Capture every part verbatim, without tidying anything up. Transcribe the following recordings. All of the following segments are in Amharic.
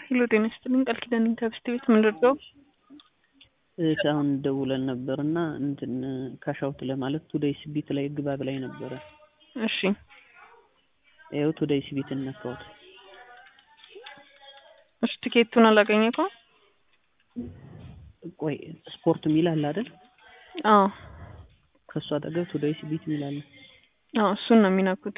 ሄሎ ጤና ይስጥልኝ ቃል ኪዳን ኢንተርስቲ ቤት ምን ልርዳው? እሺ አሁን ደውለን ነበርና እንትን ካሻውት ለማለት ቱዴይስ ቢት ላይ ግባ ብላኝ ነበረ። እሺ ይኸው ቱዴይስ ቢት ነካሁት። እሺ ቲኬቱን አላገኘከው? ቆይ ስፖርት ሚል አለ አይደል? አዎ ከሷ አጠገብ ቱዴይስ ቢት ሚል አለ። አዎ እሱን ነው የሚነኩት።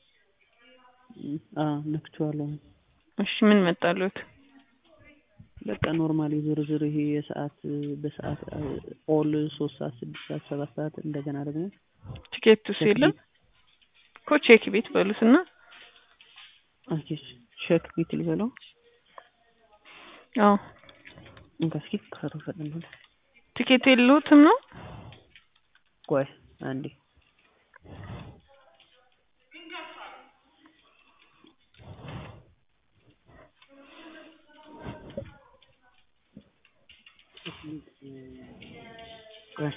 አዎ ነክቼዋለሁ። እሺ ምን መጣሉት? በቃ ኖርማሊ ዝርዝር ይሄ የሰዓት በሰዓት ኦል ሶስት ሰዓት ስድስት ሰዓት ሰባት ሰዓት እንደገና ደግሞ ቲኬቱ ሲልም እኮ ቼክ ቤት በሉትና ኦኬ ቼክ ቤት ልበለው። አዎ እንካስኪ ከተፈጠነ ቲኬት የለውትም ነው። ቆይ አንዴ ቆይ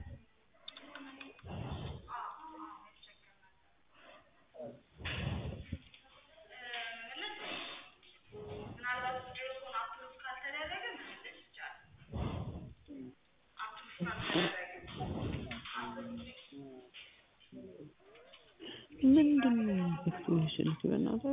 ምንድነው ኢንፎርሜሽን ትበናታችሁ?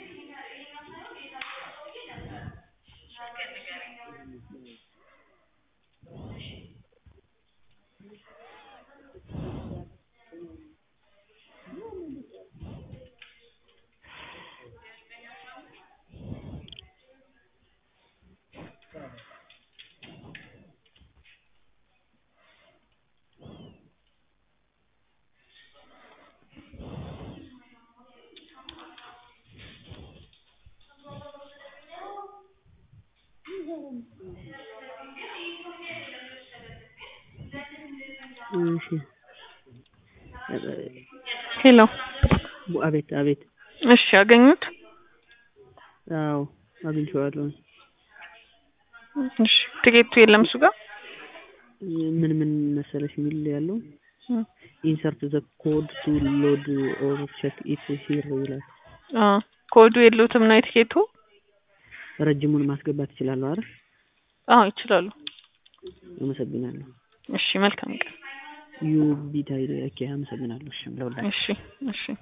እሺ ሄሎ አቤት አቤት። እሺ አገኙት? አዎ አግኝቼዋለሁ። እሺ ቲኬቱ የለም እሱ ጋር ምን ምን መሰለሽ ሚል ያለው ኢንሰርት ዘ ኮድ ቱ ሎድ ኦር ቼክ ኢት ሂር ይላል። አዎ ኮዱ የለውትም ነው ቲኬቱ? ረጅሙን ማስገባት ይችላል አይደል? አዎ ይችላሉ። አመሰግናለሁ። እሺ መልካም ቀን። ዩ ቢታይ ኦኬ አመሰግናለሁ። እሺ ለሁላችሁ እሺ እሺ